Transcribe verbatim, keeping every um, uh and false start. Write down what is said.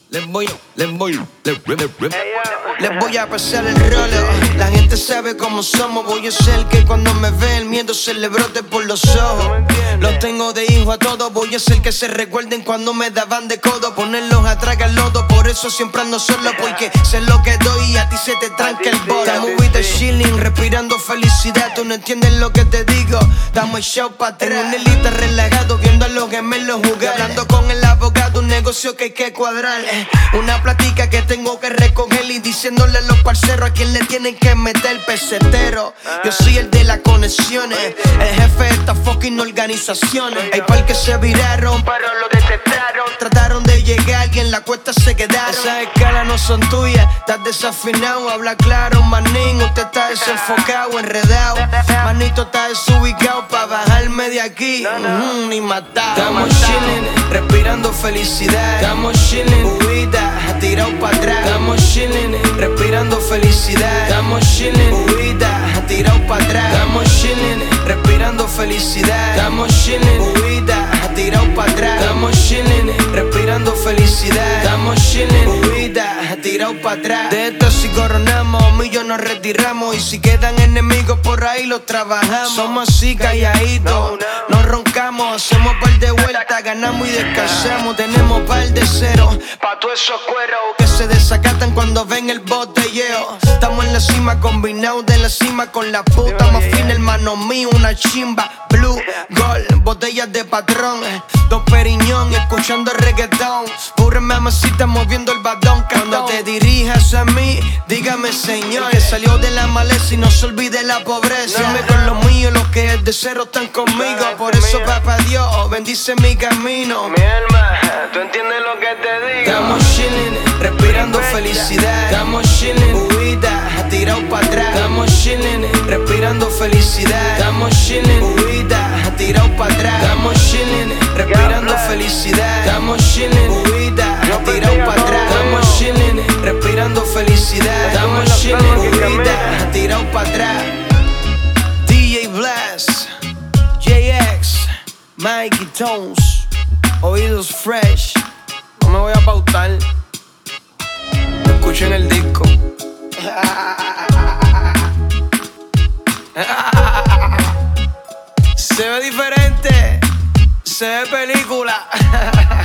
Les voy, les voy, les, les, les, les voy a pasar el rolo. La gente sabe cómo somos. Voy a ser que cuando me ve el miedo se le brote por los ojos. Los tengo de hijo a todos. Voy a ser que se recuerden cuando me daban de codo. Ponerlos a tragar lodo. Por eso siempre ando solo, porque sé lo que doy y a ti se te tranca el bolo. Estamos with the chilling, respirando felicidad. Tú no entiendes lo que te digo. Damos el show pa' atrás. En un elita relajado, viendo a los gemelos jugar. Hablando con el abogado, un negocio que hay que cuadrar. Una platica que tengo que recoger y diciéndole a los parceros a quien le tienen que meter pesetero. Yo soy el de las conexiones, el jefe de estas fucking organizaciones. Hay par que se viraron, pero lo detectaron. Trataron de llegar y en la cuesta se quedaron. Esas escalas no son tuyas, estás desafinado. Habla claro, manín, usted está desenfocado, enredado. Manito está desubicado pa' bajarme de aquí, mm, ni matado. Estamos chillin', respirando felicidad. Estamos chillin', huida, tirado pa' atrás. Estamos chillin', respirando felicidad. Estamos chillin', huida, tirado pa' atrás. Estamos chillin', respirando felicidad. Estamos chillin', huida, tirado pa' atrás. Estamos chillin', respirando felicidad. Estamos chillin', huida, tirado pa' atrás. De esto si coronamos, millos nos retiramos. Y si quedan enemigos por ahí los trabajamos. Somos así calladitos, no roncamos. Hacemos par de vueltas, ganamos y descansamos. Tenemos par de ceros pa' todos esos cueros que se desacatan cuando ven el botelleo. Estamos en la cima, combinados de la cima con la puta más fina, hermano mío, una chimba. Blue, gold, botellas de patrón, dos periñón, escuchando reggaetón. Pura mamacita moviendo el badón. Cuando te dirijas a mí, dígame señor, que salió de la maleza y no se olvide la pobreza. Dime con los míos, los que desde cero están conmigo. Por eso papá Dios, bendice mi camino. Mi alma, ¿tú entiendes lo que te digo? Estamos chillin', respirando felicidad. Estamos chillin', huida, tirado pa' atrás. Estamos chillin', respirando felicidad. Estamos chillin', huida, tirado pa' atrás. Estamos chillin', respirando felicidad. Estamos chillin', huida, tirado pa' atrás. Estamos chillin', respirando felicidad. Estamos chillin', huida, tirado pa' atrás. D J Blast, J X, Mikey Tones, oídos fresh. No me voy a pautar. Escuchen el disco. Se ve diferente, se ve película.